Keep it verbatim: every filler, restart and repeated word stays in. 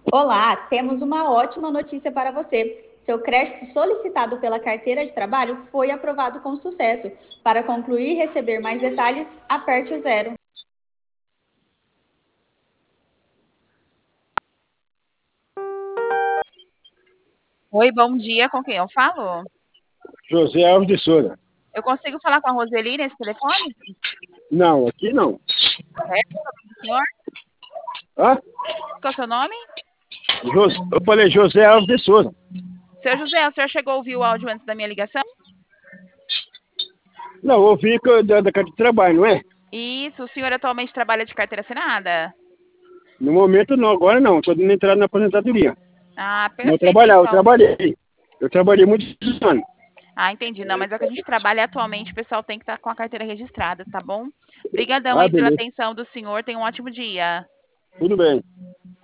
Olá, temos uma ótima notícia para você. Seu crédito solicitado pela carteira de trabalho foi aprovado com sucesso. Para concluir e receber mais detalhes, aperte o zero. Oi, bom dia. Com quem eu falo? José Alves de Souza. Eu consigo falar com a Roseli nesse telefone? Não, aqui não. É, o senhor? Hã? Qual é o seu nome? Jos- Eu falei José Alves de Souza. Seu José, o senhor chegou a ouvir o áudio antes da minha ligação? Não, eu ouvi que eu- da, da carta de trabalho, não é? Isso, o senhor atualmente trabalha de carteira assinada? No momento não, agora não. Estou dando entrada na aposentadoria. Ah, Não perfeito, trabalhar, eu então. trabalhei. Eu trabalhei muitos anos. Ah, entendi. Não, mas é o que a gente trabalha atualmente, o pessoal tem que estar com a carteira registrada, tá bom? Obrigadão Ah, aí pela beleza. atenção do senhor. Tenha um ótimo dia. Tudo bem.